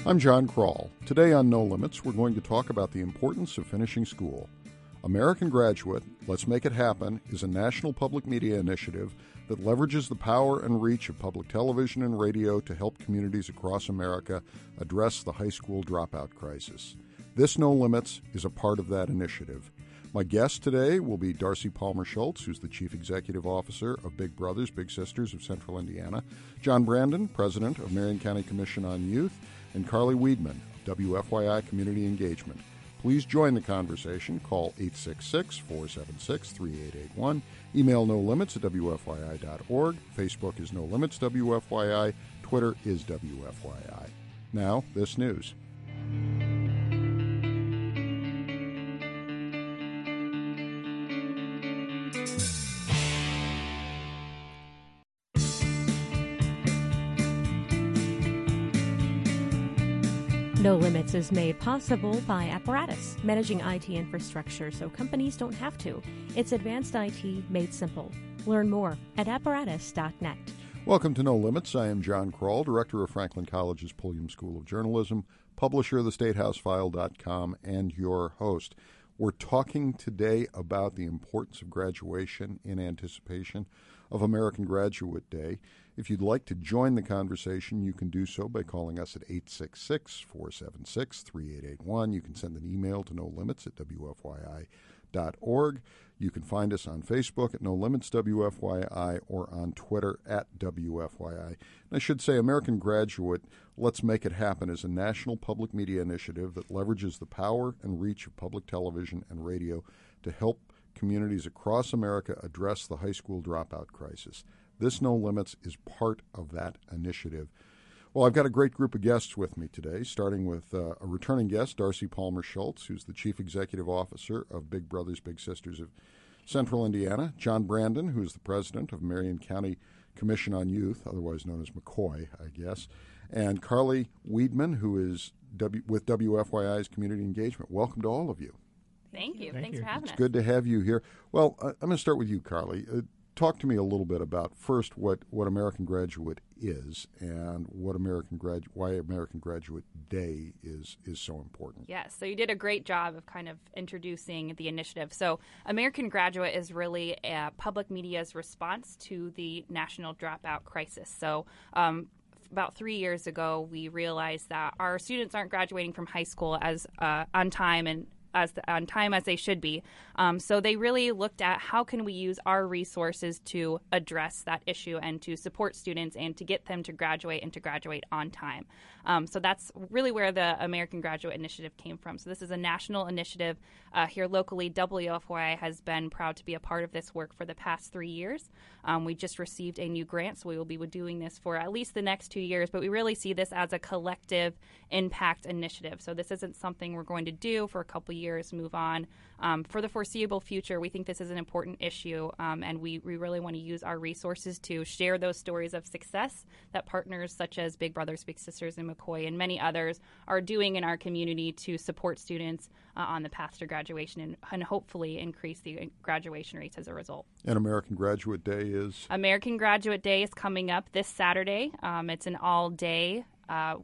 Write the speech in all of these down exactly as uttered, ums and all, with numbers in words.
I'm John Kroll. Today on No Limits, we're going to talk about the importance of finishing school. American Graduate, Let's Make It Happen, is a national public media initiative that leverages the power and reach of public television and radio to help communities across America address the high school dropout crisis. This No Limits is a part of that initiative. My guest today will be Darcy Palmer Schultz, who's the Chief Executive Officer of Big Brothers Big Sisters of Central Indiana, John Brandon, President of Marion County Commission on Youth, and Carly Weidman of W F Y I Community Engagement. Please join the conversation. Call eight six six, four seven six, three eight eight one. Email no limits at W F Y I dot org. Facebook is No Limits W F Y I. Twitter is W F Y I. Now, this news. No Limits is made possible by Apparatus, managing I T infrastructure so companies don't have to. It's advanced I T made simple. Learn more at apparatus dot net. Welcome to No Limits. I am John Kroll, Director of Franklin College's Pulliam School of Journalism, publisher of the state house file dot com, and your host. We're talking today about the importance of graduation in anticipation of American Graduate Day. If you'd like to join the conversation, you can do so by calling us at eight six six, four seven six, three eight eight one. You can send an email to no limits at W F Y I dot org. You can find us on Facebook at No Limits W F Y I or on Twitter at W F Y I. And I should say American Graduate, Let's Make It Happen is a national public media initiative that leverages the power and reach of public television and radio to help communities across America address the high school dropout crisis. This No Limits is part of that initiative. Well, I've got a great group of guests with me today, starting with uh, a returning guest, Darcy Palmer Schultz, who's the Chief Executive Officer of Big Brothers Big Sisters of Central Indiana, John Brandon, who's the President of Marion County Commission on Youth, otherwise known as McCoy, I guess, and Carly Weidman, who is w- with W F Y I's Community Engagement. Welcome to all of you. Thank you. Thank Thanks you. for having It's us. good to have you here. Well, uh, I'm going to start with you, Carly. Uh, talk to me a little bit about, first, what, what American Graduate is and what American gradu- why American Graduate Day is is so important. Yes, so you did a great job of kind of introducing the initiative. So American Graduate is really a public media's response to the national dropout crisis. So um, about three years ago, we realized that our students aren't graduating from high school as uh, on time and as the, on time as they should be. Um, so they really looked at how can we use our resources to address that issue and to support students and to get them to graduate and to graduate on time. Um, so that's really where the American Graduate Initiative came from. So this is a national initiative uh, here locally. W F Y I has been proud to be a part of this work for the past three years. Um, we just received a new grant, so we will be doing this for at least the next two years. But we really see this as a collective impact initiative. So this isn't something we're going to do for a couple years. years, move on. Um, for the foreseeable future, we think this is an important issue, um, and we, we really want to use our resources to share those stories of success that partners such as Big Brothers Big Sisters and McCoy and many others are doing in our community to support students uh, on the path to graduation and, and hopefully increase the graduation rates as a result. And American Graduate Day is? American Graduate Day is coming up this Saturday. Um, it's an all-day uh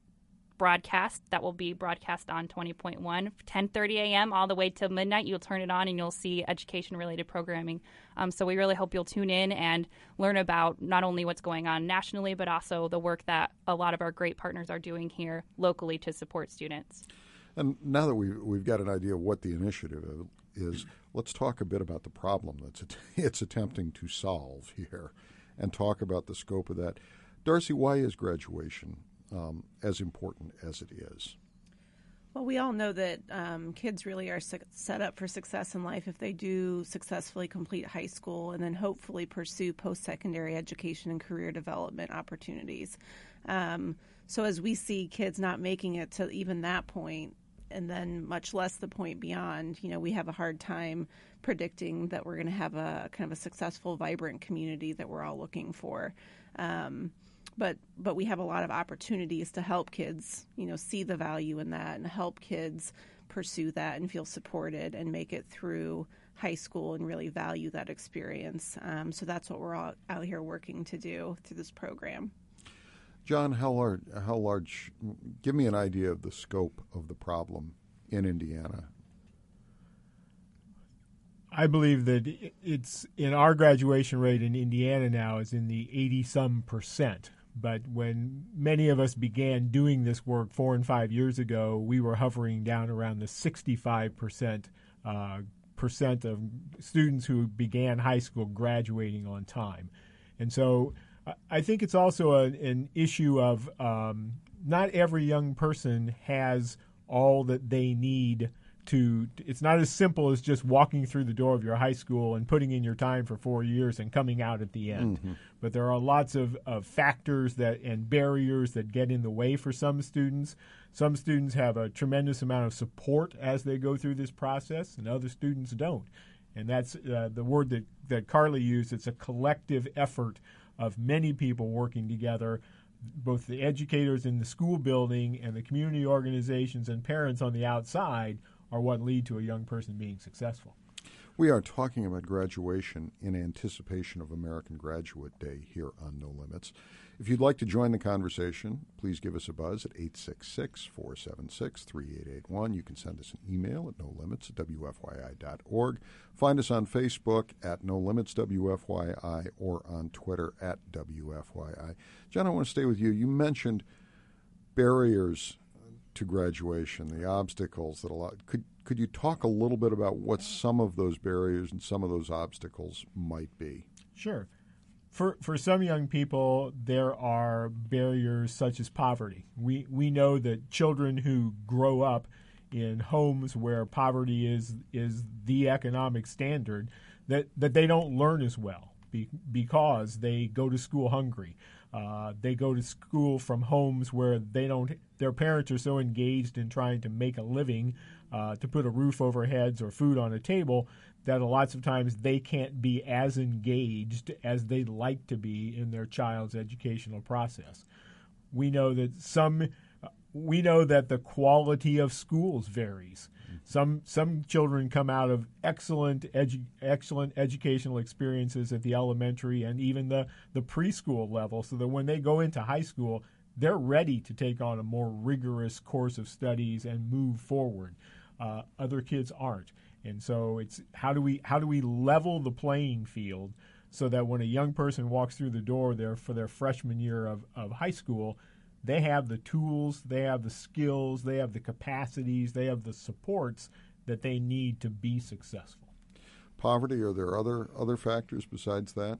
broadcast that will be broadcast on twenty point one, ten thirty a.m. all the way till midnight. You'll turn it on and you'll see education-related programming. Um, so we really hope you'll tune in and learn about not only what's going on nationally, but also the work that a lot of our great partners are doing here locally to support students. And now that we've, we've got an idea of what the initiative is, let's talk a bit about the problem that att- it's attempting to solve here and talk about the scope of that. Darcy, why is graduation Um, as important as it is? Well, we all know that um, kids really are su- set up for success in life if they do successfully complete high school and then hopefully pursue post-secondary education and career development opportunities. Um, so as we see kids not making it to even that point, and then much less the point beyond, you know, we have a hard time predicting that we're going to have a kind of a successful, vibrant community that we're all looking for. Um, But but we have a lot of opportunities to help kids, you know, see the value in that and help kids pursue that and feel supported and make it through high school and really value that experience. Um, so that's what we're all out here working to do through this program. John, how large, how large, give me an idea of the scope of the problem in Indiana. I believe that it's in our graduation rate in Indiana now is in the eighty-some percent. But when many of us began doing this work four and five years ago, we were hovering down around the sixty-five percent uh, percent of students who began high school graduating on time. And so I think it's also a, an issue of um, not every young person has all that they need to, it's not as simple as just walking through the door of your high school and putting in your time for four years and coming out at the end. Mm-hmm. But there are lots of, of factors that and barriers that get in the way for some students. Some students have a tremendous amount of support as they go through this process, and other students don't. And that's uh, the word that, that Carly used. It's a collective effort of many people working together, both the educators in the school building and the community organizations and parents on the outside are what lead to a young person being successful. We are talking about graduation in anticipation of American Graduate Day here on No Limits. If you'd like to join the conversation, please give us a buzz at eight six six, four seven six, three eight eight one. You can send us an email at no limits at w f y i dot org. Find us on Facebook at No Limits W F Y I or on Twitter at W F Y I. John, I want to stay with you. You mentioned barriers to graduation, the obstacles that a lot could could you talk a little bit about what some of those barriers and some of those obstacles might be? Sure. For for some young people, there are barriers such as poverty. We we know that children who grow up in homes where poverty is is the economic standard, that, that they don't learn as well be, because they go to school hungry. Uh, they go to school from homes where they don't. Their parents are so engaged in trying to make a living, uh, to put a roof over heads or food on a table, that a lots of times they can't be as engaged as they'd like to be in their child's educational process. We know that some. We know that the quality of schools varies. Some some children come out of excellent edu- excellent educational experiences at the elementary and even the, the preschool level, so that when they go into high school, they're ready to take on a more rigorous course of studies and move forward. Uh, other kids aren't. And so it's how do we how do we level the playing field so that when a young person walks through the door there for their freshman year of, of high school, they have the tools, they have the skills, they have the capacities, they have the supports that they need to be successful. Poverty, are there other other factors besides that?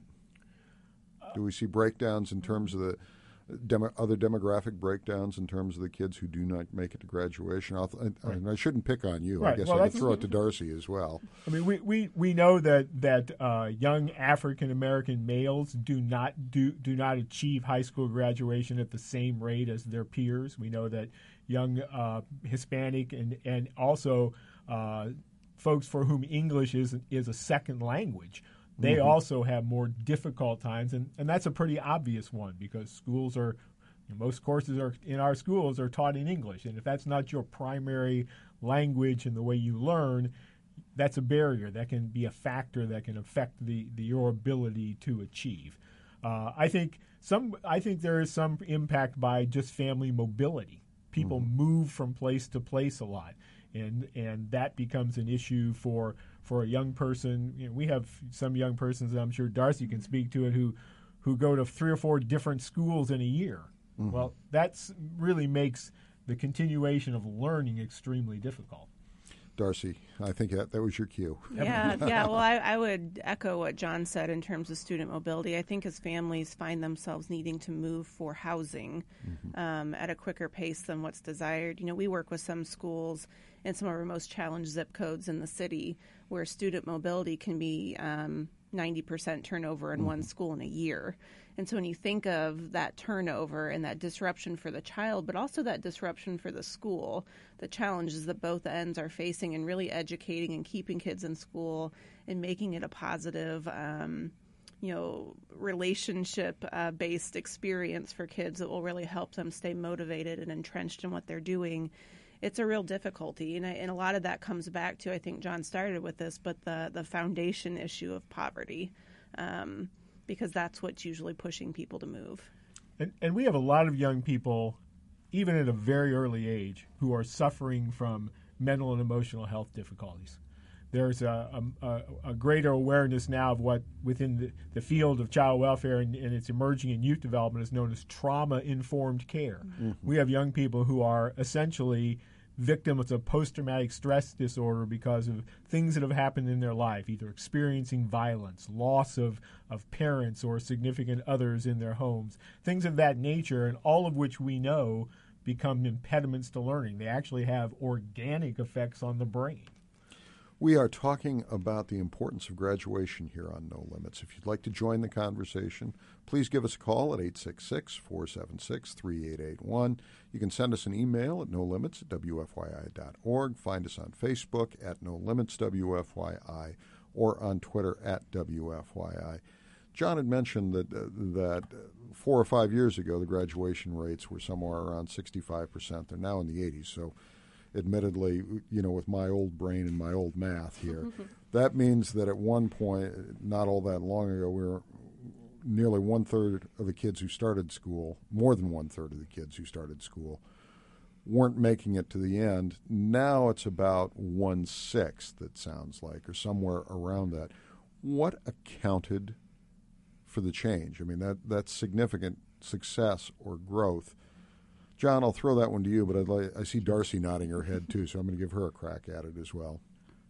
Do we see breakdowns in terms of the demo, other demographic breakdowns in terms of the kids who do not make it to graduation? I'll, I, right. I, I shouldn't pick on you. Right. I guess well, I could throw it to Darcy as well. I mean, we, we, we know that that uh, young African American males do not do do not achieve high school graduation at the same rate as their peers. We know that young uh, Hispanic and and also uh, folks for whom English is is a second language, they mm-hmm. also have more difficult times, and, and that's a pretty obvious one because schools are, you know, most courses are in our schools are taught in English, and if that's not your primary language and the way you learn, that's a barrier that can be a factor that can affect the, the your ability to achieve. Uh, I think some I think there is some impact by just family mobility. People mm-hmm. move from place to place a lot, and and that becomes an issue for. For a young person. You know, we have some young persons, and I'm sure Darcy can speak to it, who who go to three or four different schools in a year. Mm-hmm. Well, that really makes the continuation of learning extremely difficult. Darcy, I think that, that was your cue. Yeah, yeah. Well, I, I would echo what John said in terms of student mobility. I think as families find themselves needing to move for housing mm-hmm. um, at a quicker pace than what's desired. You know, we work with some schools in some of our most challenged zip codes in the city where student mobility can be um, ninety percent turnover in mm-hmm. one school in a year. And so when you think of that turnover and that disruption for the child, but also that disruption for the school, the challenges that both ends are facing in really educating and keeping kids in school and making it a positive, um, you know, relationship-based uh, experience for kids that will really help them stay motivated and entrenched in what they're doing. It's a real difficulty, and, I, and a lot of that comes back to, I think John started with this, but the, the foundation issue of poverty, um, because that's what's usually pushing people to move. And, and we have a lot of young people, even at a very early age, who are suffering from mental and emotional health difficulties. There's a, a, a greater awareness now of what within the, the field of child welfare and, and its emerging in youth development is known as trauma-informed care. Mm-hmm. We have young people who are essentially victims of post-traumatic stress disorder because of things that have happened in their life, either experiencing violence, loss of, of parents or significant others in their homes, things of that nature, and all of which we know become impediments to learning. They actually have organic effects on the brain. We are talking about the importance of graduation here on No Limits. If you'd like to join the conversation, please give us a call at eight six six, four seven six, three eight eight one. You can send us an email at no limits at w f y i dot org. Find us on Facebook at No Limits W F Y I or on Twitter at W F Y I. John had mentioned that uh, that four or five years ago the graduation rates were somewhere around sixty-five percent. They're now in the eighties, so admittedly, you know, with my old brain and my old math here, that means that at one point, not all that long ago, we were nearly one-third of the kids who started school, more than one-third of the kids who started school, weren't making it to the end. Now it's about one-sixth, it sounds like, or somewhere around that. What accounted for the change? I mean, that that's significant success or growth. John, I'll throw that one to you, but I'd like, I see Darcy nodding her head, too, so I'm going to give her a crack at it as well.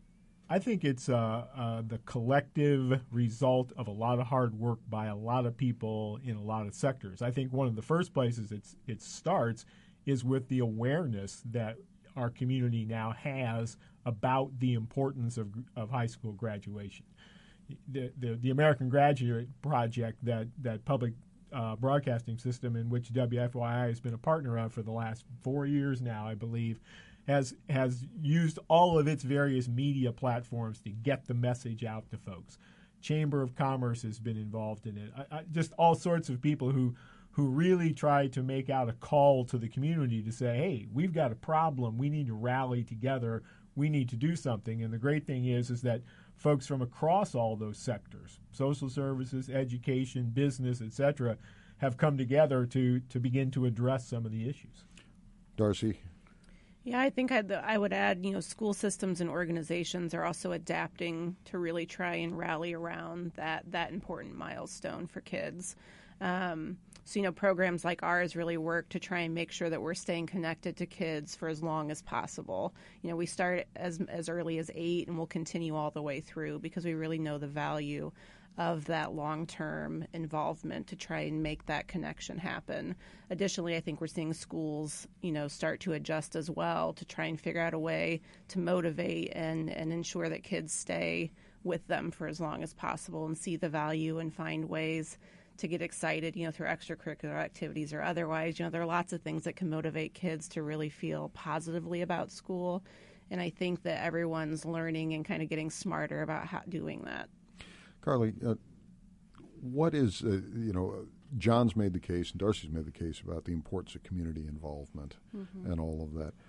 I think it's uh, uh, the collective result of a lot of hard work by a lot of people in a lot of sectors. I think one of the first places it's, it starts is with the awareness that our community now has about the importance of, of high school graduation. The, the, the American Graduate Project that, that public Uh, broadcasting system in which W F Y I has been a partner of for the last four years now, I believe, has has used all of its various media platforms to get the message out to folks. Chamber of Commerce has been involved in it. I, I, just all sorts of people who who really try to make out a call to the community to say, hey, we've got a problem. We need to rally together. We need to do something. And the great thing is, is that folks from across all those sectors, social services, education, business, et cetera, have come together to, to begin to address some of the issues. Darcy? Yeah, I think I'd, I would add, you know, school systems and organizations are also adapting to really try and rally around that, that important milestone for kids. Um, so, you know, programs like ours really work to try and make sure that we're staying connected to kids for as long as possible. You know, we start as as early as eight and we'll continue all the way through because we really know the value of that long-term involvement to try and make that connection happen. Additionally, I think we're seeing schools, you know, start to adjust as well to try and figure out a way to motivate and, and ensure that kids stay with them for as long as possible and see the value and find ways to get excited, you know, through extracurricular activities or otherwise. You know, there are lots of things that can motivate kids to really feel positively about school. And I think that everyone's learning and kind of getting smarter about how doing that. Carly, uh, what is, uh, you know, John's made the case and Darcy's made the case about the importance of community involvement mm-hmm. and all of that.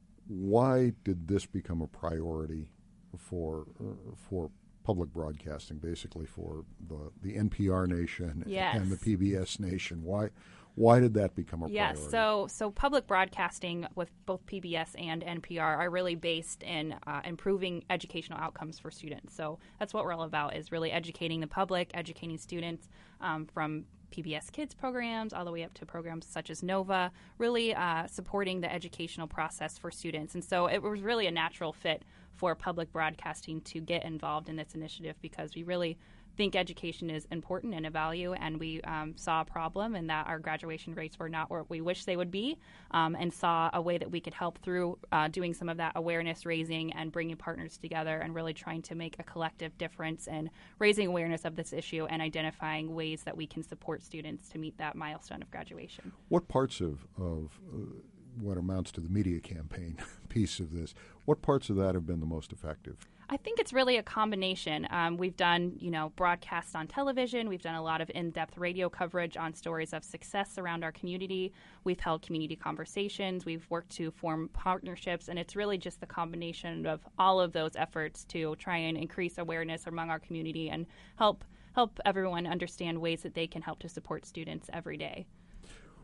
Why did this become a priority for uh, for public broadcasting, basically for the, the N P R nation yes. and the P B S nation? Why why did that become a yes, priority? Yes, so so public broadcasting with both P B S and N P R are really based in uh, improving educational outcomes for students. So that's what we're all about, is really educating the public, educating students um, from P B S Kids programs all the way up to programs such as NOVA, really uh, supporting the educational process for students. And so it was really a natural fit for public broadcasting to get involved in this initiative because we really think education is important and a value, and we um, saw a problem in that our graduation rates were not what we wish they would be, um, and saw a way that we could help through uh, doing some of that awareness raising and bringing partners together and really trying to make a collective difference in raising awareness of this issue and identifying ways that we can support students to meet that milestone of graduation. What parts of, of uh, what amounts to the media campaign piece of this, what parts of that have been the most effective? I think it's really a combination. Um, we've done, you know, broadcasts on television. We've done a lot of in-depth radio coverage on stories of success around our community. We've held community conversations. We've worked to form partnerships, and it's really just the combination of all of those efforts to try and increase awareness among our community and help help everyone understand ways that they can help to support students every day.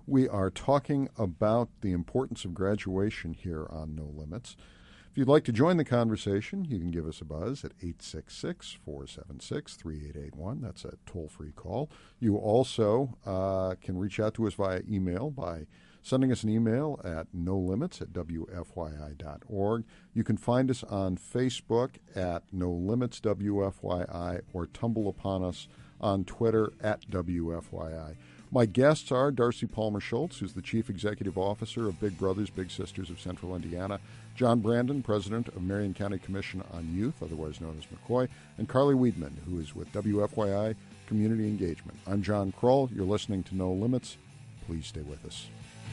We are talking about the importance of graduation here on No Limits. If you'd like to join the conversation, you can give us a buzz at eight six six, four seven six, three eight eight one. That's a toll-free call. You also uh, can reach out to us via email by sending us an email at no limits at w f y i dot org. You can find us on Facebook at No Limits W F Y I or tumble upon us on Twitter at W F Y I. My guests are Darcy Palmer Schultz, who's the Chief Executive Officer of Big Brothers Big Sisters of Central Indiana, John Brandon, President of Marion County Commission on Youth, otherwise known as McCoy, and Carly Weidman, who is with W F Y I Community Engagement. I'm John Kroll. You're listening to No Limits. Please stay with us.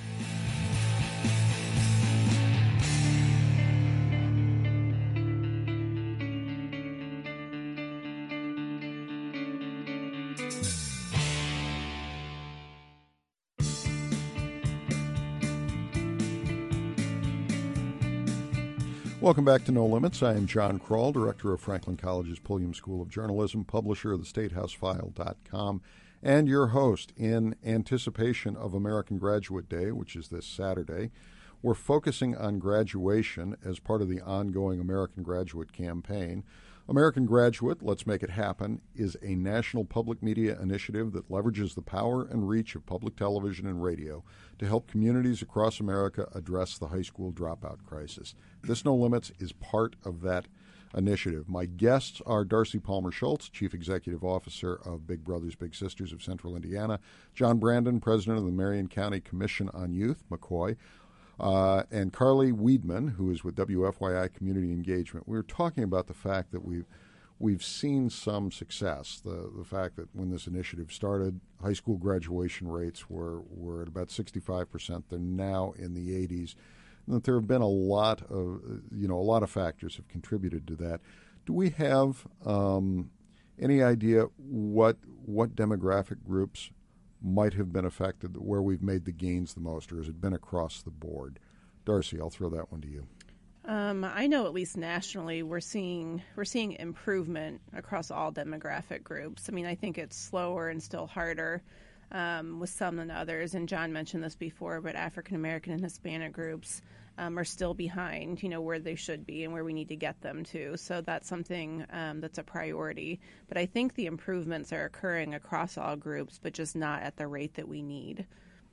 Welcome back to No Limits. I am John Kroll, Director of Franklin College's Pulliam School of Journalism, publisher of the state house file dot com, and your host. In anticipation of American Graduate Day, which is this Saturday, we're focusing on graduation as part of the ongoing American Graduate campaign. American Graduate, Let's Make It Happen, is a national public media initiative that leverages the power and reach of public television and radio to help communities across America address the high school dropout crisis. This No Limits is part of that initiative. My guests are Darcy Palmer Schultz, Chief Executive Officer of Big Brothers Big Sisters of Central Indiana, John Brandon, President of the Marion County Commission on Youth, McCoy, Uh, and Carly Weidman, who is with W F Y I Community Engagement. We were talking about the fact that we've we've seen some success. The the fact that when this initiative started, high school graduation rates were, were at about sixty-five percent. They're now in the eighties. And that there have been a lot of you know a lot of factors have contributed to that. Do we have um, any idea what what demographic groups might have been affected, where we've made the gains the most, or has it been across the board? Darcy, I'll throw that one to you. Um, I know at least nationally we're seeing we're seeing improvement across all demographic groups. I mean, I think it's slower and still harder um, with some than others. And John mentioned this before, but African American and Hispanic groups um, are still behind, you know, where they should be and where we need to get them to. So that's something um, that's a priority. But I think the improvements are occurring across all groups, but just not at the rate that we need.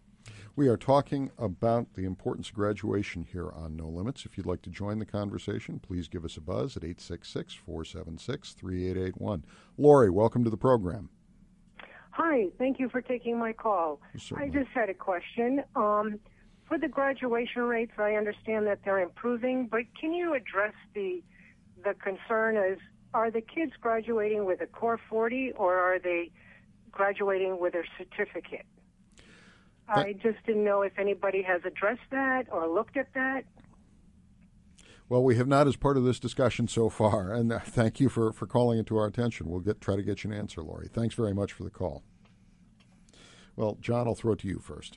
We are talking about the importance of graduation here on No Limits. If you'd like to join the conversation, please give us a buzz at eight six six, four seven six, three eight eight one. Lori, welcome to the program. Hi, thank you for taking my call. Certainly. I just had a question. Um, for the graduation rates, I understand that they're improving, but can you address the the concern as, are the kids graduating with a Core forty or are they graduating with a certificate? I just didn't know if anybody has addressed that or looked at that. Well, we have not as part of this discussion so far, and uh, thank you for, for calling it to our attention. We'll get try to get you an answer, Lori. Thanks very much for the call. Well, John, I'll throw it to you first.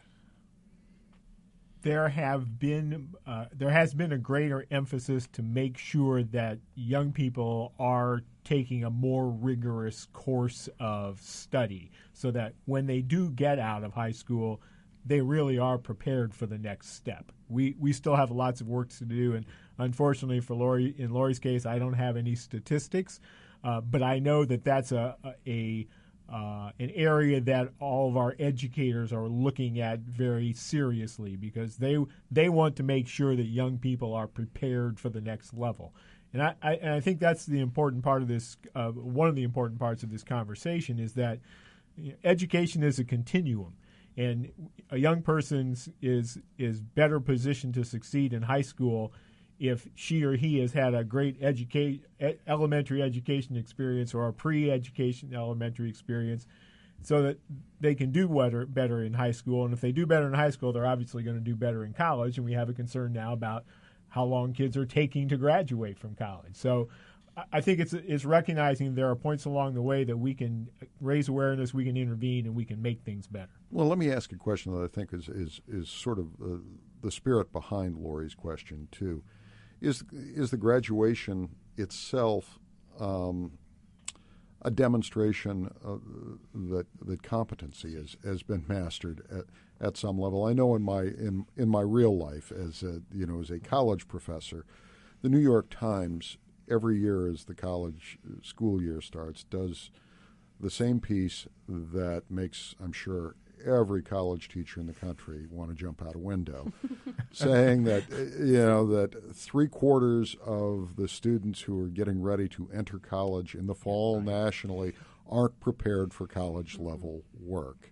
There have been uh, there has been a greater emphasis to make sure that young people are taking a more rigorous course of study, so that when they do get out of high school, they really are prepared for the next step. We we still have lots of work to do, and unfortunately for Lori, in Lori's case, I don't have any statistics, uh, but I know that that's a a, uh, an area that all of our educators are looking at very seriously, because they they want to make sure that young people are prepared for the next level. And I, I, and I think that's the important part of this. Uh, one of the important parts of this conversation is that you know, education is a continuum. And a young person is is better positioned to succeed in high school if she or he has had a great educate, elementary education experience or a pre-education elementary experience, so that they can do better, better in high school. And if they do better in high school, they're obviously going to do better in college. And we have a concern now about how long kids are taking to graduate from college. So I think it's it's recognizing there are points along the way that we can raise awareness, we can intervene, and we can make things better. Well, let me ask a question that I think is is, is sort of uh, the spirit behind Lori's question, too. Is is the graduation itself um, a demonstration uh, that that competency is, has been mastered at, at some level. I know in my in in my real life as a, you know as a college professor, the New York Times every year as the college school year starts does the same piece that makes, I'm sure, every college teacher in the country want to jump out a window, saying that you know that three quarters of the students who are getting ready to enter college in the fall nationally aren't prepared for college level work.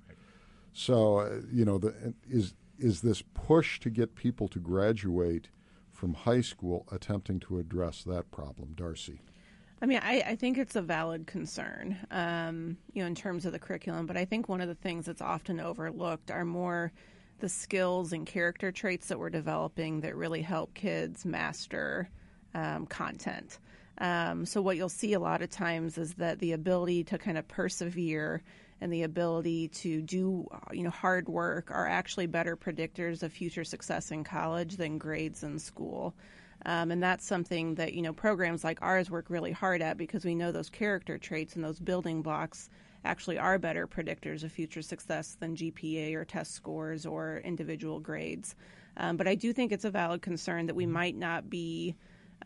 So uh, you know the, is is this push to get people to graduate from high school attempting to address that problem, Darcy? I mean, I, I think it's a valid concern, um, you know, in terms of the curriculum. But I think one of the things that's often overlooked are more the skills and character traits that we're developing that really help kids master um, content. Um, so what you'll see a lot of times is that the ability to kind of persevere and the ability to do, you know, hard work are actually better predictors of future success in college than grades in school. Um, and that's something that, you know, programs like ours work really hard at because we know those character traits and those building blocks actually are better predictors of future success than G P A or test scores or individual grades. Um, but I do think it's a valid concern that we might not be,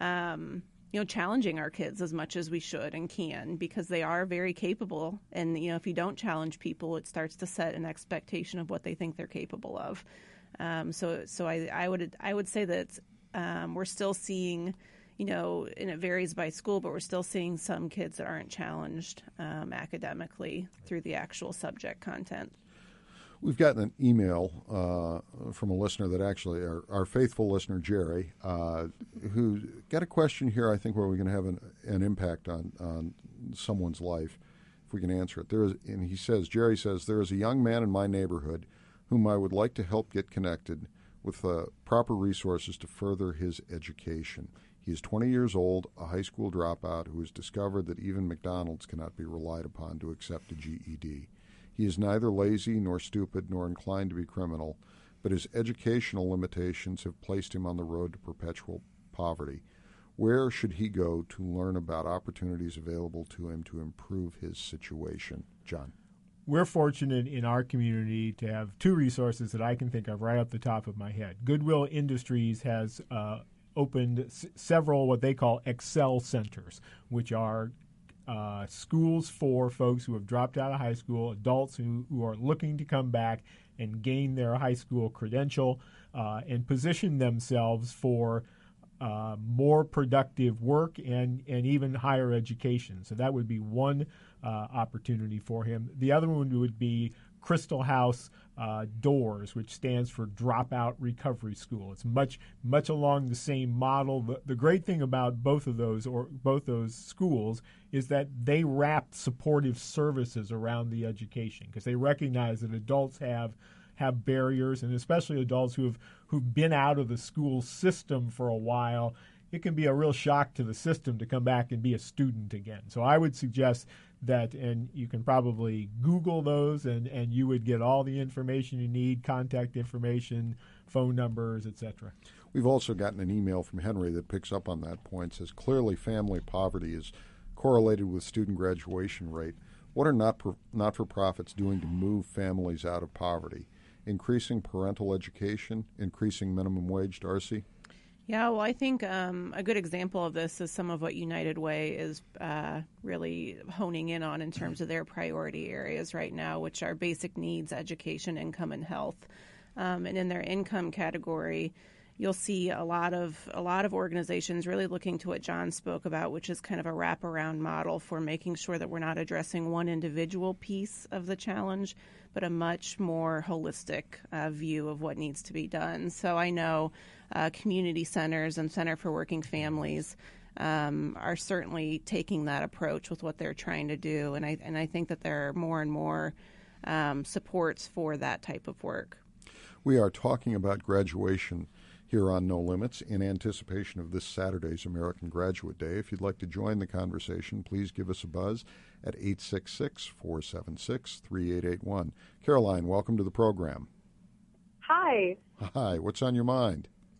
um, you know, challenging our kids as much as we should and can because they are very capable. And, you know, if you don't challenge people, it starts to set an expectation of what they think they're capable of. Um, so so I, I would I would say that Um, we're still seeing, you know, and it varies by school, but we're still seeing some kids that aren't challenged um, academically through the actual subject content. We've gotten an email uh, from a listener that actually, our, our faithful listener, Jerry, uh, who got a question here, I think, where we can have an, an impact on, on someone's life, if we can answer it. There is, and he says, Jerry says, there is a young man in my neighborhood whom I would like to help get connected with uh, proper resources to further his education. He is twenty years old, a high school dropout who has discovered that even McDonald's cannot be relied upon to accept a G E D. He is neither lazy nor stupid nor inclined to be criminal, but his educational limitations have placed him on the road to perpetual poverty. Where should he go to learn about opportunities available to him to improve his situation? John. We're fortunate in our community to have two resources that I can think of right off the top of my head. Goodwill Industries has uh, opened s- several what they call Excel centers, which are uh, schools for folks who have dropped out of high school, adults who, who are looking to come back and gain their high school credential uh, and position themselves for uh, more productive work and, and even higher education. So that would be one uh, opportunity for him. The other one would be Crystal House uh, Doors, which stands for Dropout Recovery School. It's much much along the same model. The, the great thing about both of those or both those schools is that they wrap supportive services around the education because they recognize that adults have have barriers, and especially adults who have who've been out of the school system for a while. It can be a real shock to the system to come back and be a student again. So I would suggest that, and you can probably Google those, and, and you would get all the information you need, contact information, phone numbers, et cetera. We've also gotten an email from Henry that picks up on that point, says clearly family poverty is correlated with student graduation rate. What are not not-for-profits doing to move families out of poverty? Increasing parental education, increasing minimum wage, Darcy? Yeah, well, I think um, a good example of this is some of what United Way is uh, really honing in on in terms of their priority areas right now, which are basic needs, education, income, and health. Um, and in their income category, you'll see a lot of a lot of organizations really looking to what John spoke about, which is kind of a wraparound model for making sure that we're not addressing one individual piece of the challenge, but a much more holistic uh, view of what needs to be done. So I know uh, community centers and Center for Working Families um, are certainly taking that approach with what they're trying to do, and I and I think that there are more and more um, supports for that type of work. We are talking about graduation here on No Limits in anticipation of this Saturday's American Graduate Day. If you'd like to join the conversation, please give us a buzz at eight six six, four seven six, three eight eight one. Caroline, welcome to the program. Hi. Hi. What's on your mind?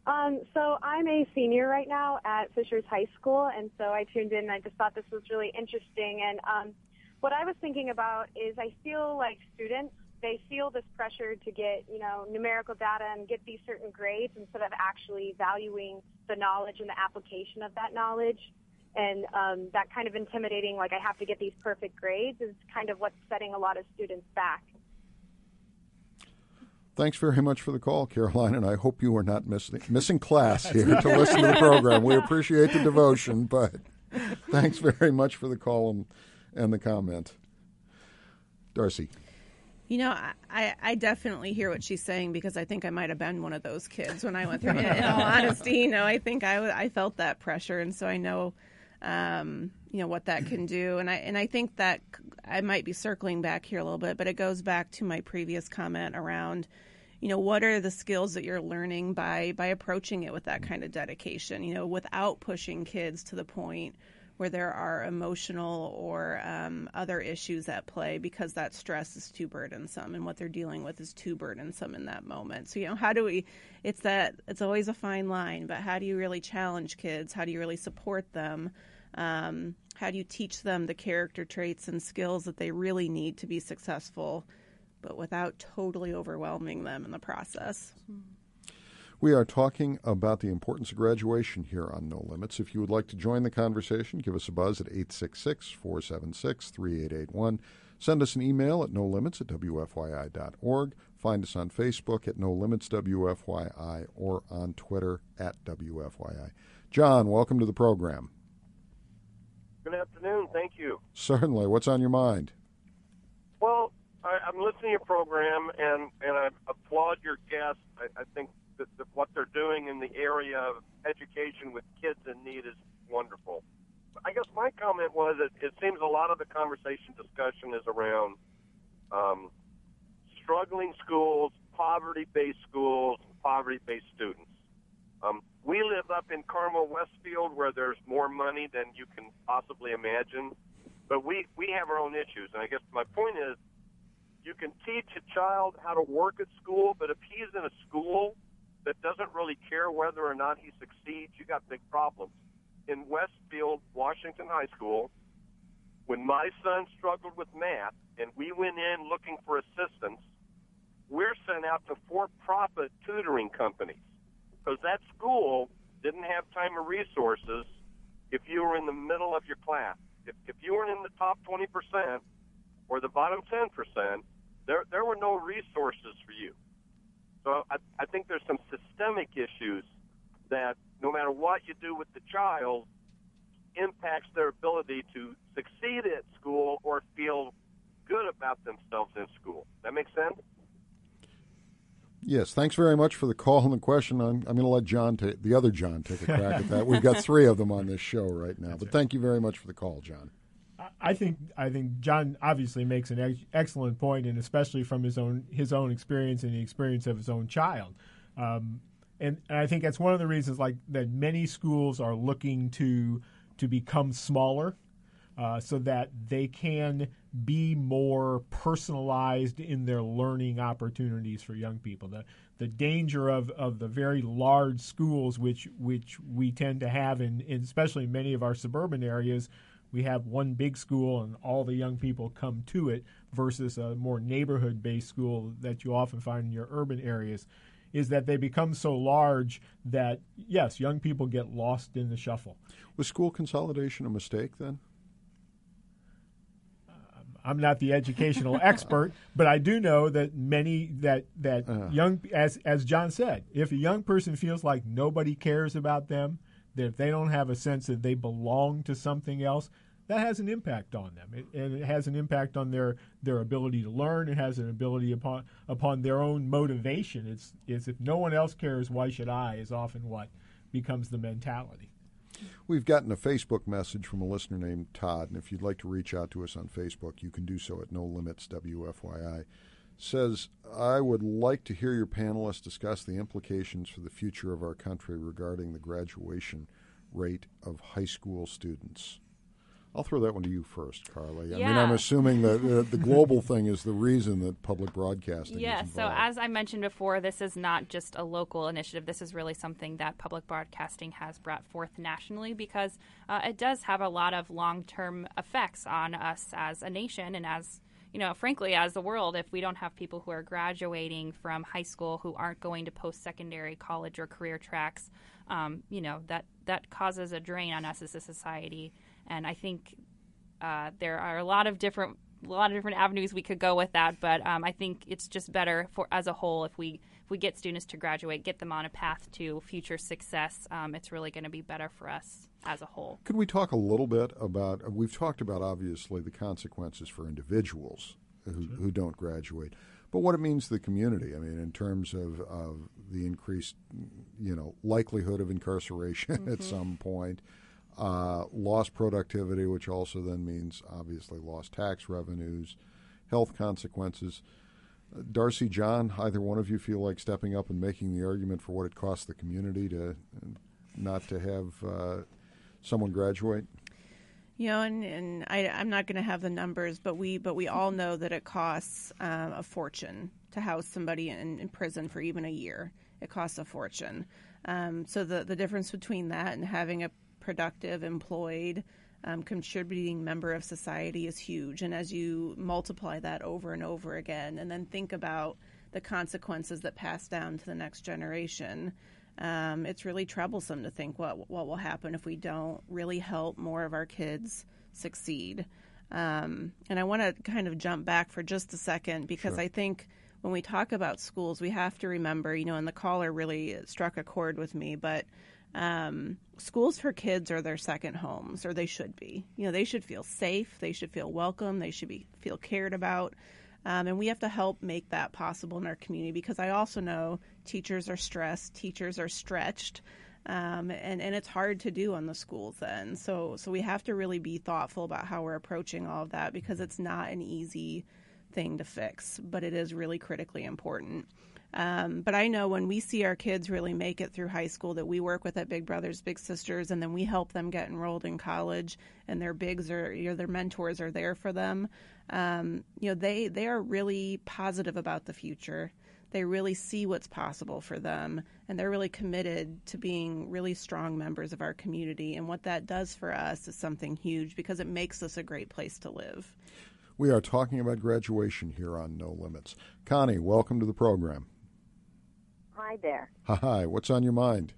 Um, so I'm a senior right now at Fishers High School, and so I tuned in and I just thought this was really interesting. And um, what I was thinking about is I feel like students, they feel this pressure to get, you know, numerical data and get these certain grades instead of actually valuing the knowledge and the application of that knowledge. And um, that kind of intimidating, like I have to get these perfect grades, is kind of what's setting a lot of students back. Thanks very much for the call, Caroline, and I hope you are not missing, missing class here to listen to the program. We appreciate the devotion, but thanks very much for the call and, and the comment. Darcy. You know, I, I definitely hear what she's saying because I think I might have been one of those kids when I went through it. In all honesty, you know, I think I, I felt that pressure, and so I know, um, you know, what that can do. And I and I think that I might be circling back here a little bit, but it goes back to my previous comment around, you know, what are the skills that you're learning by by approaching it with that kind of dedication, you know, without pushing kids to the point where there are emotional or um, other issues at play because that stress is too burdensome and what they're dealing with is too burdensome in that moment. So, you know, how do we, it's that, it's always a fine line, but how do you really challenge kids? How do you really support them? Um, how do you teach them the character traits and skills that they really need to be successful, but without totally overwhelming them in the process? We are talking about the importance of graduation here on No Limits. If you would like to join the conversation, give us a buzz at eight six six, four seven six, three eight eight one. Send us an email at no limits at w f y i dot org. Find us on Facebook at No Limits W F Y I or on Twitter at W F Y I. John, welcome to the program. Good afternoon. Thank you. Certainly. What's on your mind? Well, I, I'm listening to your program, and, and I applaud your guests. I, I think that, that what they're doing in the area of education with kids in need is wonderful. I guess my comment was that it seems a lot of the conversation discussion is around um, struggling schools, poverty-based schools, poverty-based students. Um, we live up in Carmel Westfield where there's more money than you can possibly imagine, but we, we have our own issues. And I guess my point is you can teach a child how to work at school, but if he's in a school that doesn't really care whether or not he succeeds, you got big problems. In Westfield, Washington High School, when my son struggled with math and we went in looking for assistance, we're sent out to for-profit tutoring companies because that school didn't have time or resources if you were in the middle of your class. If, if you were in the top twenty percent or the bottom ten percent, there, there were no resources for you. So I, I think there's some systemic issues that no matter what you do with the child impacts their ability to succeed at school or feel good about themselves in school. That make sense? Yes, thanks very much for the call and the question. I'm, I'm going to let John take the other John take a crack at that. We've got three of them on this show right now. But thank you very much for the call, John. I think I think John obviously makes an ex- excellent point, and especially from his own his own experience and the experience of his own child. Um, and, and I think that's one of the reasons, like that, many schools are looking to to become smaller, uh, so that they can be more personalized in their learning opportunities for young people. The the danger of, of the very large schools, which which we tend to have in, in especially many of our suburban areas. We have one big school and all the young people come to it versus a more neighborhood-based school that you often find in your urban areas, is that they become so large that, yes, young people get lost in the shuffle. Was school consolidation a mistake then? I'm not the educational expert, but I do know that many that that uh. young, as as John said, if a young person feels like nobody cares about them, that if they don't have a sense that they belong to something else, that has an impact on them. It, and it has an impact on their, their ability to learn. It has an ability upon upon their own motivation. It's, it's if no one else cares, why should I, is often what becomes the mentality. We've gotten a Facebook message from a listener named Todd, and if you'd like to reach out to us on Facebook, you can do so at No Limits W F Y I. Says, I would like to hear your panelists discuss the implications for the future of our country regarding the graduation rate of high school students. I'll throw that one to you first, Carly. I yeah. mean, I'm assuming that uh, the global thing is the reason that public broadcasting yeah, is so involved. as I mentioned before, this is not just a local initiative. This is really something that public broadcasting has brought forth nationally because uh, it does have a lot of long-term effects on us as a nation and as, you know, frankly, as the world. If we don't have people who are graduating from high school who aren't going to post-secondary college or career tracks, um, you know, that, that causes a drain on us as a society. And I think uh, there are a lot of different, a lot of different avenues we could go with that. But um, I think it's just better for as a whole if we if we get students to graduate, get them on a path to future success. Um, it's really going to be better for us as a whole. Could we talk a little bit about? We've talked about obviously the consequences for individuals who, sure. who don't graduate, but what it means to the community. I mean, in terms of, of the increased, you know, likelihood of incarceration mm-hmm. at some point. Uh, lost productivity, which also then means obviously lost tax revenues, health consequences. Uh, Darcy, John, either one of you feel like stepping up and making the argument for what it costs the community to not to have uh, someone graduate? You know, and, and I, I'm not going to have the numbers, but we but we all know that it costs um, a fortune to house somebody in, in prison for even a year. It costs a fortune. Um, so the the difference between that and having a productive, employed, um, contributing member of society is huge. And as you multiply that over and over again, and then think about the consequences that pass down to the next generation, um, it's really troublesome to think what what will happen if we don't really help more of our kids succeed. Um, and I want to kind of jump back for just a second because sure. I think when we talk about schools, we have to remember, you know, and the caller really struck a chord with me, but Um, schools for kids are their second homes, or they should be. You know, they should feel safe. They should feel welcome. They should be feel cared about. Um, and we have to help make that possible in our community because I also know teachers are stressed, teachers are stretched, um, and, and it's hard to do on the school's end. So, so we have to really be thoughtful about how we're approaching all of that because it's not an easy thing to fix, but it is really critically important. Um, but I know when we see our kids really make it through high school that we work with at Big Brothers Big Sisters, and then we help them get enrolled in college, and their bigs are, you know, their mentors are there for them. Um, you know, they they are really positive about the future. They really see what's possible for them, and they're really committed to being really strong members of our community. And what that does for us is something huge because it makes us a great place to live. We are talking about graduation here on No Limits. Connie, welcome to the program. Hi there. Hi, what's on your mind?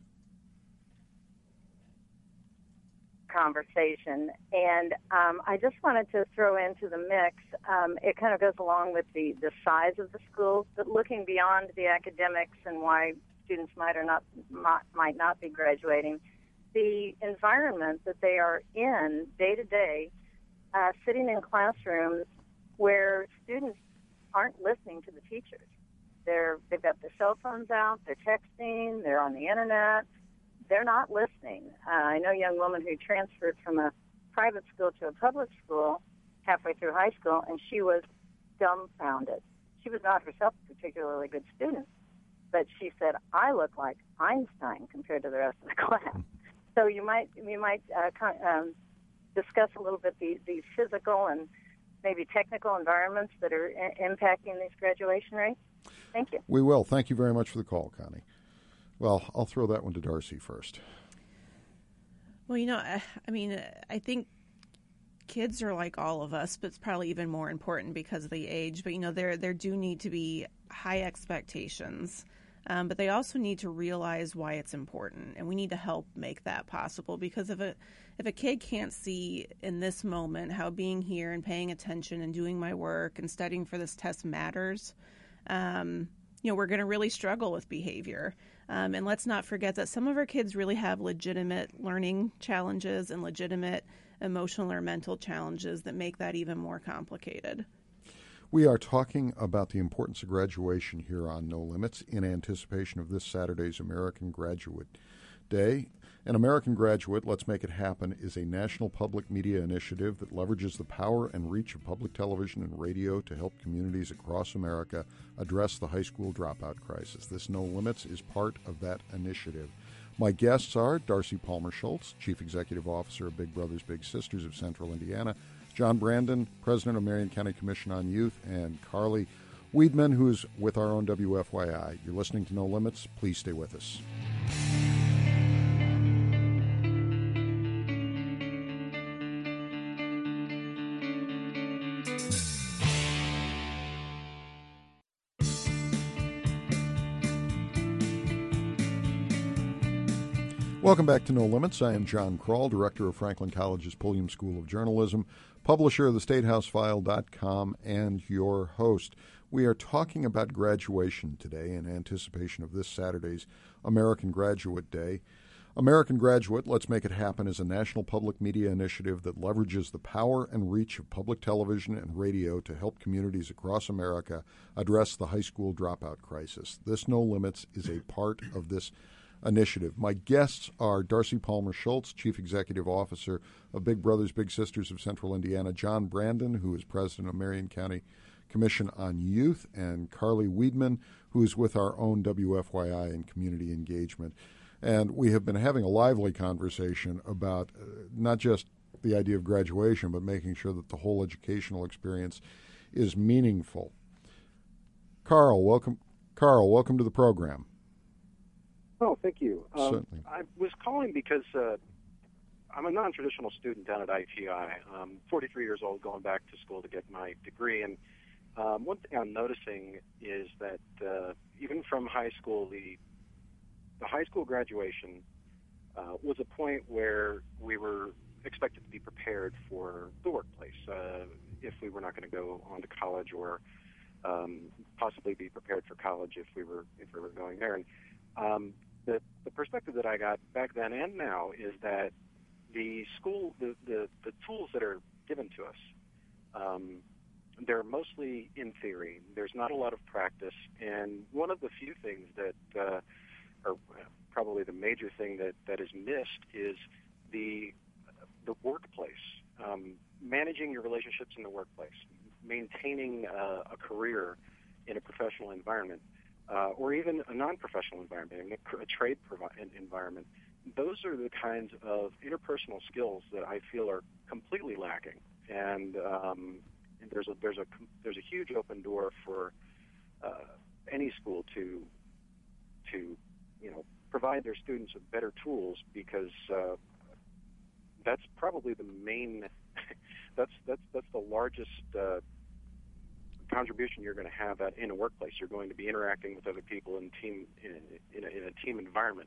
Conversation. And um, I just wanted to throw into the mix, um, it kind of goes along with the, the size of the schools, but looking beyond the academics and why students might or not might, might not be graduating, the environment that they are in day to day, uh, sitting in classrooms where students aren't listening to the teachers. They're, they've got their cell phones out, they're texting, they're on the internet, they're not listening. Uh, I know a young woman who transferred from a private school to a public school halfway through high school, and she was dumbfounded. She was not herself a particularly good student, but she said, I look like Einstein compared to the rest of the class. So you might you might uh, um, discuss a little bit the, the physical and maybe technical environments that are I- impacting these graduation rates. Thank you. We will. Thank you very much for the call, Connie. Well, I'll throw that one to Darcy first. Well, you know, I, I mean, I think kids are like all of us, but it's probably even more important because of the age. But, you know, there there do need to be high expectations, um, but they also need to realize why it's important, and we need to help make that possible. Because if a if a kid can't see in this moment how being here and paying attention and doing my work and studying for this test matters, um, you know, we're going to really struggle with behavior. Um, and let's not forget that some of our kids really have legitimate learning challenges and legitimate emotional or mental challenges that make that even more complicated. We are talking about the importance of graduation here on No Limits in anticipation of this Saturday's American Graduate Day. An American Graduate, Let's Make It Happen, is a national public media initiative that leverages the power and reach of public television and radio to help communities across America address the high school dropout crisis. This No Limits is part of that initiative. My guests are Darcy Palmer Schultz, Chief Executive Officer of Big Brothers Big Sisters of Central Indiana, John Brandon, President of Marion County Commission on Youth, and Carly Weidman, who is with our own W F Y I. You're listening to No Limits. Please stay with us. Welcome back to No Limits. I am John Kroll, Director of Franklin College's Pulliam School of Journalism, publisher of the State House File dot com, and your host. We are talking about graduation today in anticipation of this Saturday's American Graduate Day. American Graduate, Let's Make It Happen, is a national public media initiative that leverages the power and reach of public television and radio to help communities across America address the high school dropout crisis. This No Limits is a part of this initiative. My guests are Darcy Palmer Schultz, Chief Executive Officer of Big Brothers Big Sisters of Central Indiana, John Brandon, who is President of Marion County Commission on Youth, and Carly Weidman, who is with our own W F Y I and Community Engagement. And we have been having a lively conversation about uh, not just the idea of graduation, but making sure that the whole educational experience is meaningful. Carl, welcome. Carl, welcome to the program. Oh, thank you. Um, Certainly. I was calling because uh, I'm a non-traditional student down at I T I. I'm forty-three years old, going back to school to get my degree. And um, one thing I'm noticing is that uh, even from high school, the the high school graduation uh, was a point where we were expected to be prepared for the workplace uh, if we were not going to go on to college, or um, possibly be prepared for college if we were if we were going there. And um, The, the perspective that I got back then and now is that the school, the, the, the tools that are given to us, um, they're mostly in theory. There's not a lot of practice. And one of the few things that, uh, or probably the major thing that, that is missed is the, the workplace, um, managing your relationships in the workplace, maintaining uh, a career in a professional environment. Uh, or even a non-professional environment, a trade provi- environment. Those are the kinds of interpersonal skills that I feel are completely lacking. And, um, and there's a there's a there's a huge open door for uh, any school to to you know provide their students with better tools, because uh, that's probably the main that's that's that's the largest. Uh, contribution you're going to have at, in a workplace. You're going to be interacting with other people in team in, in, a, in a team environment.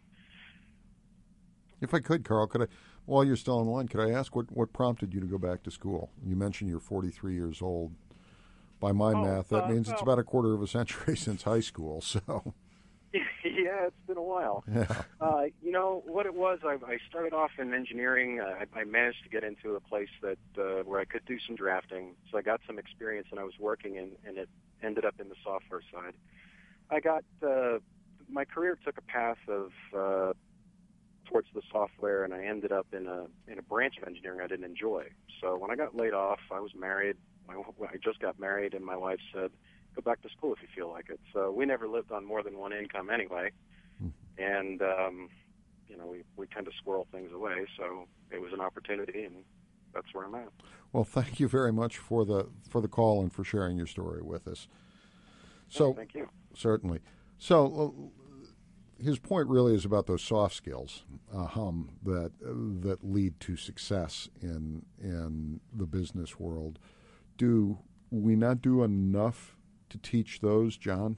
If I could, Carl, could I, while you're still on the line, could I ask what, what prompted you to go back to school? You mentioned you're forty-three years old. By my oh, math, that uh, means well, it's about a quarter of a century since high school. So, yeah, it's been a while. Yeah. Uh, you know what it was? I, I started off in engineering. Uh, I, I managed to get into a place that uh, where I could do some drafting, so I got some experience, and I was working in, and it ended up in the software side. I got uh, my career took a path of uh, towards the software, and I ended up in a in a branch of engineering I didn't enjoy. So when I got laid off, I was married. My, I just got married, and my wife said, "Go back to school if you feel like it." So we never lived on more than one income anyway, and um, you know we we tend to squirrel things away. So it was an opportunity, and that's where I'm at. Well, thank you very much for the for the call and for sharing your story with us. So, yeah, thank you. Certainly. So, uh, his point really is about those soft skills uh, um, that uh, that lead to success in in the business world. Do we not do enough to teach those, John?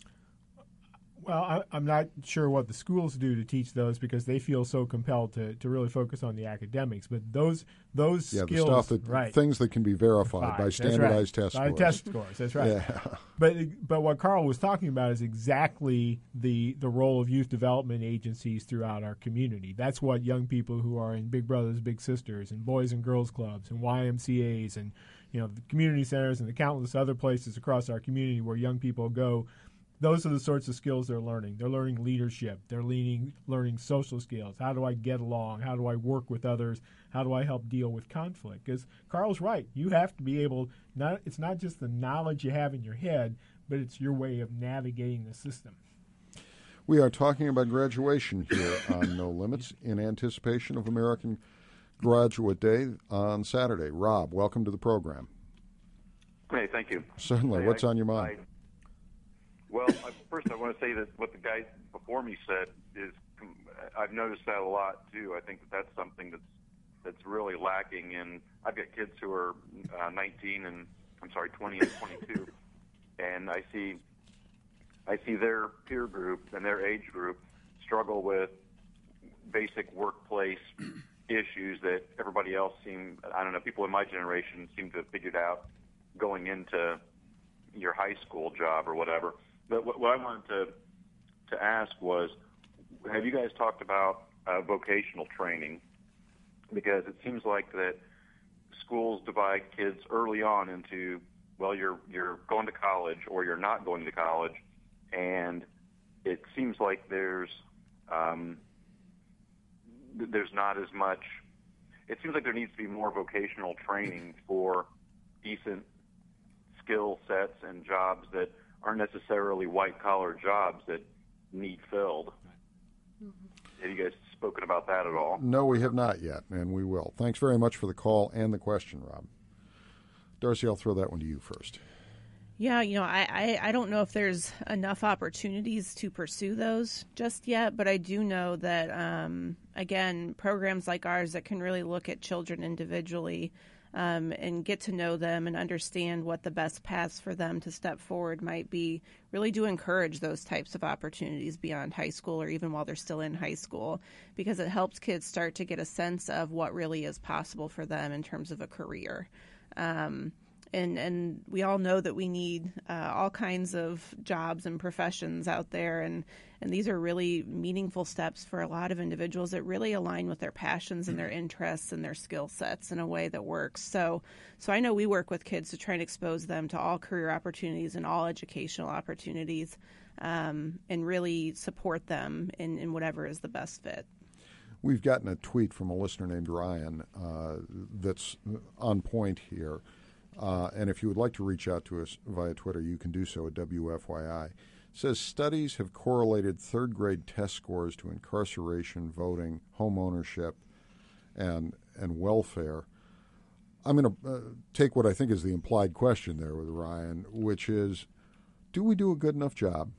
Well, I, I'm not sure what the schools do to teach those, because they feel so compelled to, to really focus on the academics. But those those yeah, skills, the stuff that right, things that can be verified by standardized right. test by scores. test scores. That's right. Yeah. But but what Carl was talking about is exactly the the role of youth development agencies throughout our community. That's what young people who are in Big Brothers Big Sisters and Boys and Girls Clubs and Y M C As and you know the community centers and the countless other places across our community where young people go. Those are the sorts of skills they're learning. They're learning leadership. They're learning, learning social skills. How do I get along? How do I work with others? How do I help deal with conflict? Because Carl's right. You have to be able, not it's not just the knowledge you have in your head, but it's your way of navigating the system. We are talking about graduation here on No Limits in anticipation of American Graduate Day on Saturday. Rob, welcome to the program. Hey, thank you. Certainly. Hey, What's I, on your mind? I, well, I, first I want to say that what the guy before me said is, I've noticed that a lot too. I think that that's something that's that's really lacking. And I've got kids who are uh, nineteen and I'm sorry, twenty and twenty-two, and I see I see their peer group and their age group struggle with basic workplace issues that everybody else seem, I don't know, people in my generation seem to have figured out going into your high school job or whatever. But what, what I wanted to to ask was, have you guys talked about uh, vocational training? Because it seems like that schools divide kids early on into, well, you're you're going to college or you're not going to college, and it seems like there's um, there's not as much. It seems like there needs to be more vocational training for decent skill sets and jobs that aren't necessarily white-collar jobs that need filled. Mm-hmm. Have you guys spoken about that at all? No, we have not yet, and we will. Thanks very much for the call and the question, Rob. Darcy, I'll throw that one to you first. Yeah, you know, I, I, I don't know if there's enough opportunities to pursue those just yet, but I do know that, um, again, programs like ours that can really look at children individually um, and get to know them and understand what the best paths for them to step forward might be, really do encourage those types of opportunities beyond high school or even while they're still in high school, because it helps kids start to get a sense of what really is possible for them in terms of a career. Um And and we all know that we need uh, all kinds of jobs and professions out there, and, and these are really meaningful steps for a lot of individuals that really align with their passions and their interests and their skill sets in a way that works. So so I know we work with kids to try and expose them to all career opportunities and all educational opportunities, um, and really support them in, in whatever is the best fit. We've gotten a tweet from a listener named Ryan uh, that's on point here. Uh, and if you would like to reach out to us via Twitter, you can do so at W F Y I. It says studies have correlated third grade test scores to incarceration, voting, home ownership, and and welfare. I'm going to uh, take what I think is the implied question there with Ryan, which is, do we do a good enough job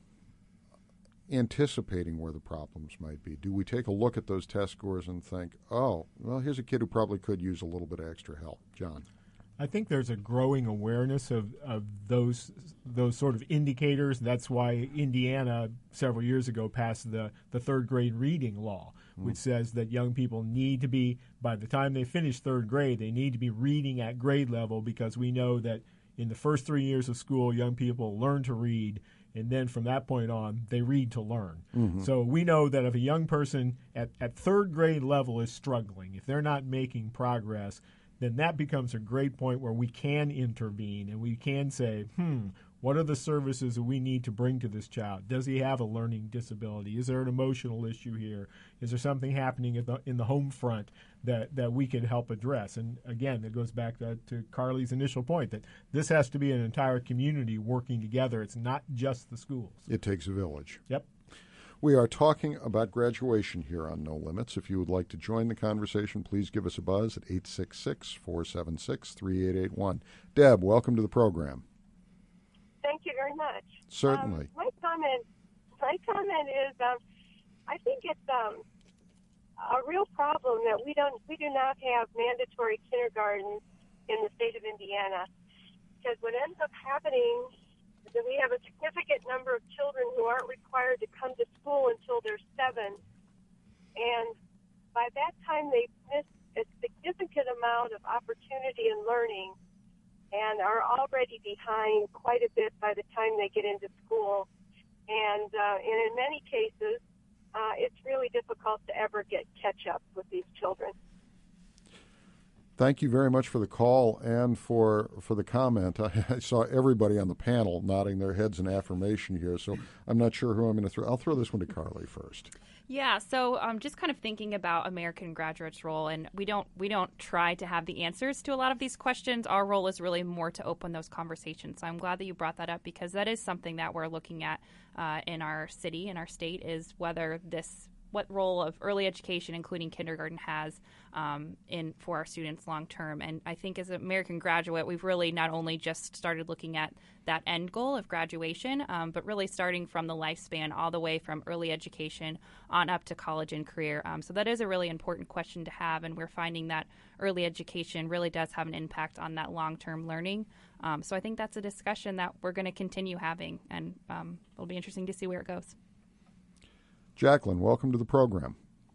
anticipating where the problems might be? Do we take a look at those test scores and think, oh, well, here's a kid who probably could use a little bit of extra help? John? I think there's a growing awareness of, of those those sort of indicators. That's why Indiana several years ago passed the, the third grade reading law, mm. which says that young people need to be, by the time they finish third grade, they need to be reading at grade level, because we know that in the first three years of school, young people learn to read, and then from that point on, they read to learn. Mm-hmm. So we know that if a young person at, at third grade level is struggling, if they're not making progress, then that becomes a great point where we can intervene and we can say, hmm, what are the services that we need to bring to this child? Does he have a learning disability? Is there an emotional issue here? Is there something happening in the, in the home front that, that we can help address? And again, it goes back to, to Carly's initial point that this has to be an entire community working together. It's not just the schools. It takes a village. Yep. We are talking about graduation here on No Limits. If you would like to join the conversation, please give us a buzz at eight six six, four seven six, three eight eight one. Deb, welcome to the program. Thank you very much. Certainly. Um, my comment, my comment is, um, I think it's um, a real problem that we don't, we do not have mandatory kindergarten in the state of Indiana, because what ends up happening is that we have a significant number of children who aren't required to come to school until they're seven, and by that time they've missed a significant amount of opportunity and learning, and are already behind quite a bit by the time they get into school. And, uh, and in many cases, uh, it's really difficult to ever get catch up with these children. Thank you very much for the call and for for the comment. I, I saw everybody on the panel nodding their heads in affirmation here, so I'm not sure who I'm going to throw. I'll throw this one to Carly first. Yeah, so um, just kind of thinking about American Graduate's role, and we don't we don't try to have the answers to a lot of these questions. Our role is really more to open those conversations. So I'm glad that you brought that up, because that is something that we're looking at uh, in our city, in our state, is whether this what role of early education, including kindergarten, has um, in for our students long term. And I think as an American Graduate, we've really not only just started looking at that end goal of graduation, um, but really starting from the lifespan all the way from early education on up to college and career. Um, so that is a really important question to have, and we're finding that early education really does have an impact on that long-term learning. Um, so I think that's a discussion that we're going to continue having, and um, it'll be interesting to see where it goes. Jacqueline, welcome to the program.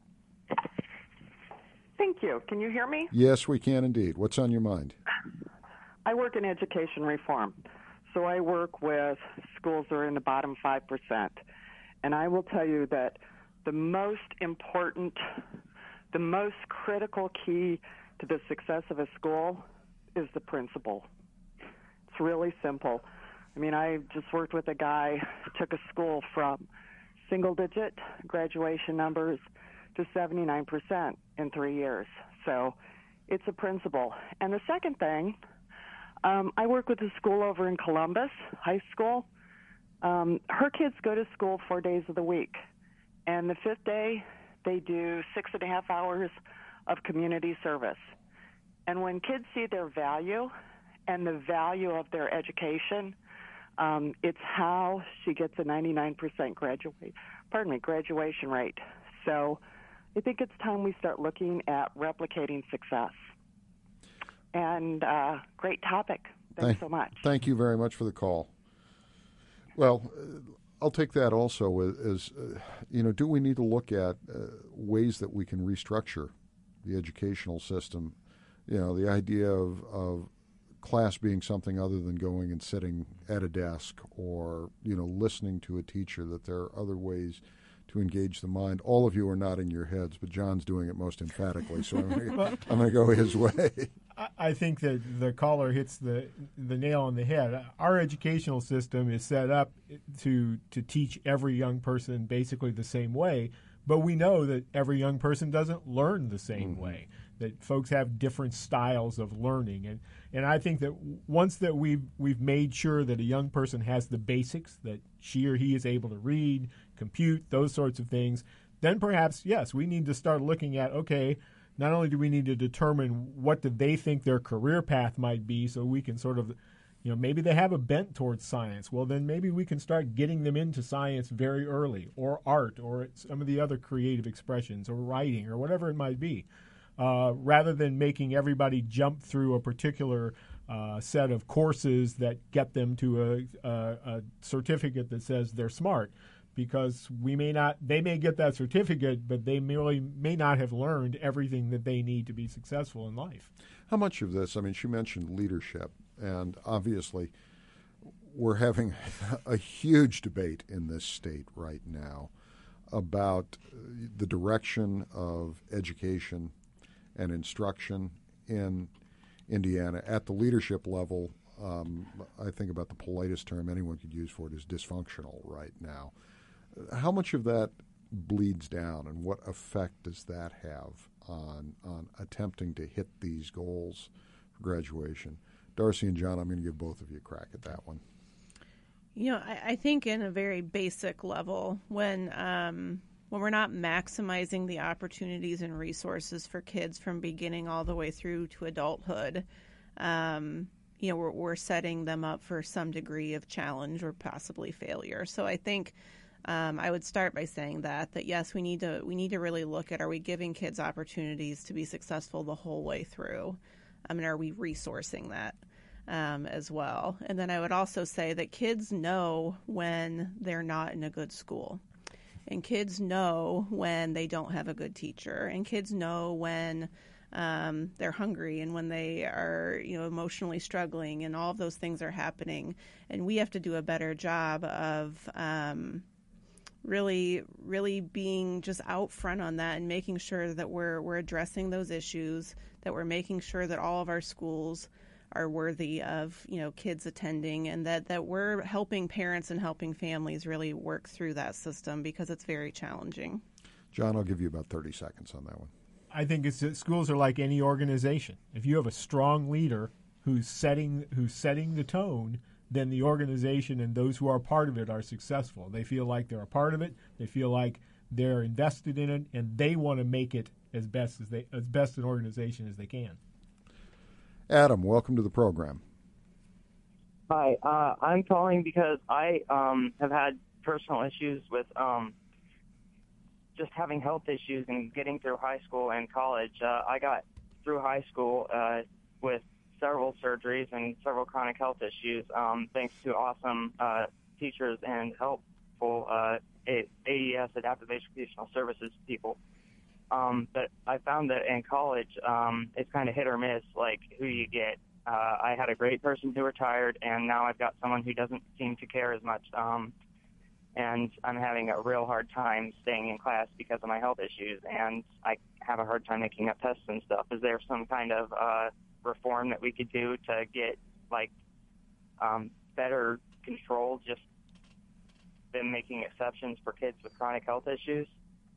Thank you. Can you hear me? Yes, we can indeed. What's on your mind? I work in education reform. So I work with schools that are in the bottom five percent. And I will tell you that the most important, the most critical key to the success of a school is the principal. It's really simple. I mean, I just worked with a guy who took a school from single-digit graduation numbers to seventy-nine percent in three years. So it's a principle. And the second thing, um, I work with a school over in Columbus, high school. Um, her kids go to school four days of the week. And the fifth day, they do six and a half hours of community service. And when kids see their value and the value of their education, Um, it's how she gets a ninety-nine percent graduate, pardon me, graduation rate. So I think it's time we start looking at replicating success. And uh, great topic. Thanks thank, so much. Thank you very much for the call. Well, uh, I'll take that also as, as uh, you know, do we need to look at uh, ways that we can restructure the educational system? You know, the idea of, of class being something other than going and sitting at a desk or, you know, listening to a teacher, that there are other ways to engage the mind. All of you are nodding your heads, but John's doing it most emphatically, so I'm going to go his way. I think that the caller hits the the nail on the head. Our educational system is set up to to teach every young person basically the same way, but we know that every young person doesn't learn the same mm-hmm. way, that folks have different styles of learning. And, and I think that once that we've, we've made sure that a young person has the basics, that she or he is able to read, compute, those sorts of things, then perhaps, yes, we need to start looking at, okay, not only do we need to determine what do they think their career path might be, so we can sort of, you know, maybe they have a bent towards science. Well, then maybe we can start getting them into science very early, or art, or some of the other creative expressions, or writing, or whatever it might be, uh, rather than making everybody jump through a particular uh, set of courses that get them to a, a, a certificate that says they're smart. Because we may not, they may get that certificate, but they merely may not have learned everything that they need to be successful in life. How much of this, I mean, she mentioned leadership, and obviously we're having a huge debate in this state right now about the direction of education and instruction in Indiana at the leadership level. Um, I think about the politest term anyone could use for it is dysfunctional right now. How much of that bleeds down, and what effect does that have on on attempting to hit these goals for graduation? Darcy and John, I'm going to give both of you a crack at that one. You know, I, I think in a very basic level, when um, when we're not maximizing the opportunities and resources for kids from beginning all the way through to adulthood, um, you know, we're, we're setting them up for some degree of challenge or possibly failure. So I think Um, I would start by saying that, that yes, we need to we need to really look at, are we giving kids opportunities to be successful the whole way through? I mean, are we resourcing that um, as well? And then I would also say that kids know when they're not in a good school. And kids know when they don't have a good teacher. And kids know when um, they're hungry and when they are, you know, emotionally struggling, and all of those things are happening. And we have to do a better job of um, really, really being just out front on that and making sure that we're we're addressing those issues, that we're making sure that all of our schools are worthy of, you know, kids attending, and that, that we're helping parents and helping families really work through that system, because it's very challenging. John, I'll give you about thirty seconds on that one. I think it's that schools are like any organization. If you have a strong leader who's setting who's setting the tone, then the organization and those who are part of it are successful. They feel like they're a part of it. They feel like they're invested in it, and they want to make it as best as they as best an organization as they can. Adam, welcome to the program. Hi, uh, I'm calling because I um, have had personal issues with um, just having health issues and getting through high school and college. Uh, I got through high school uh, with several surgeries and several chronic health issues, um, thanks to awesome uh, teachers and helpful uh, A E S, Adaptive Educational Services people. Um, but I found that in college, um, it's kind of hit or miss, like who you get. Uh, I had a great person who retired, and now I've got someone who doesn't seem to care as much. Um, and I'm having a real hard time staying in class because of my health issues, and I have a hard time making up tests and stuff. Is there some kind of uh, reform that we could do to get, like, um, better control, just than making exceptions for kids with chronic health issues?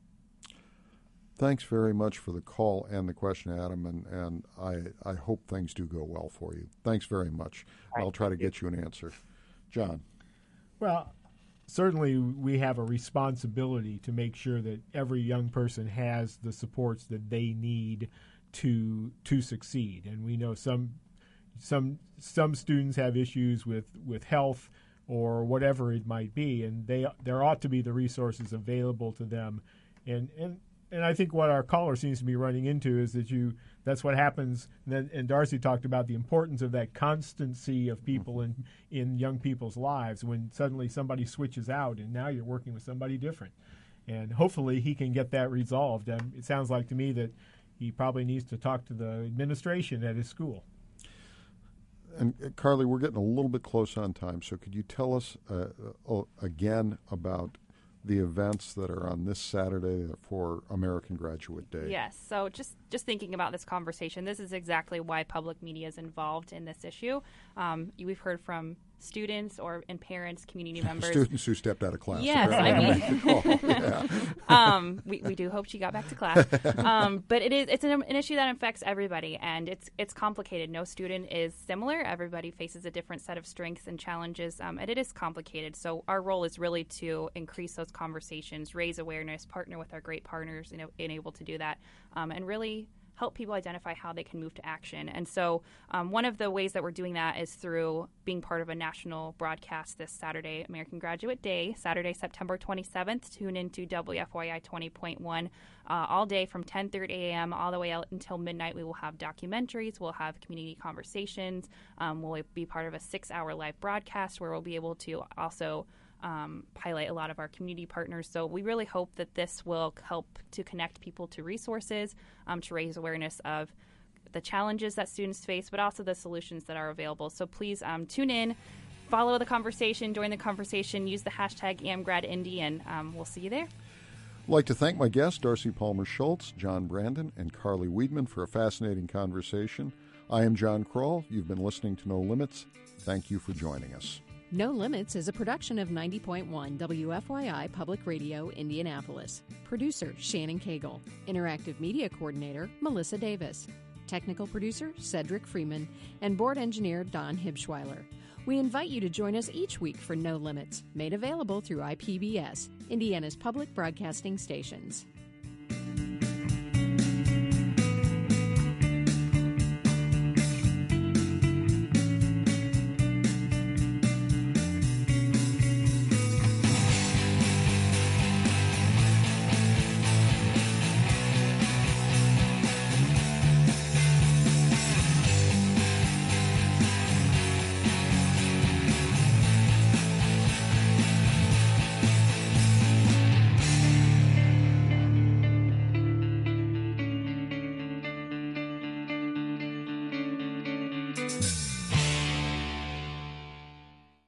Thanks very much for the call and the question, Adam, and, and I, I hope things do go well for you. Thanks very much. Right, I'll try to get you an answer. John. Well, certainly we have a responsibility to make sure that every young person has the supports that they need to to succeed. And we know some some some students have issues with, with health or whatever it might be, and they there ought to be the resources available to them. And and And I think what our caller seems to be running into is that you that's what happens. And, then, and Darcy talked about the importance of that constancy of people in, in young people's lives when suddenly somebody switches out and now you're working with somebody different. And hopefully he can get that resolved. Um, it sounds like to me that he probably needs to talk to the administration at his school. And uh, Carly, we're getting a little bit close on time, so could you tell us uh, uh, again about the events that are on this Saturday for American Graduate Day? Yes. So just, just thinking about this conversation, this is exactly why public media is involved in this issue. Um, we've heard from students or and parents, community members. Students who stepped out of class. Yes, I mean, yeah. um, we, we do hope she got back to class. Um, but it is it's an, an issue that affects everybody, and it's it's complicated. No student is similar. Everybody faces a different set of strengths and challenges, um, and it is complicated. So our role is really to increase those conversations, raise awareness, partner with our great partners, you know, and able to do that, um, and really help people identify how they can move to action. And so um, one of the ways that we're doing that is through being part of a national broadcast this Saturday, American Graduate Day, Saturday, September twenty-seventh. Tune into W F Y I twenty point one uh, all day from ten thirty a.m. all the way out until midnight. We will have documentaries. We'll have community conversations. Um, we'll be part of a six-hour live broadcast where we'll be able to also Um, highlight a lot of our community partners. So we really hope that this will help to connect people to resources, um, to raise awareness of the challenges that students face, but also the solutions that are available. So please um, tune in, follow the conversation, join the conversation, use the hashtag AmGradIndy, and um, we'll see you there. I'd like to thank my guests, Darcy Palmer-Schultz, John Brandon, and Carly Weidman for a fascinating conversation. I am John Kroll. You've been listening to No Limits. Thank you for joining us. No Limits is a production of ninety point one W F Y I Public Radio, Indianapolis. Producer, Shannon Cagle. Interactive Media Coordinator, Melissa Davis. Technical producer, Cedric Freeman. And board engineer, Don Hibschweiler. We invite you to join us each week for No Limits, made available through I P B S, Indiana's public broadcasting stations.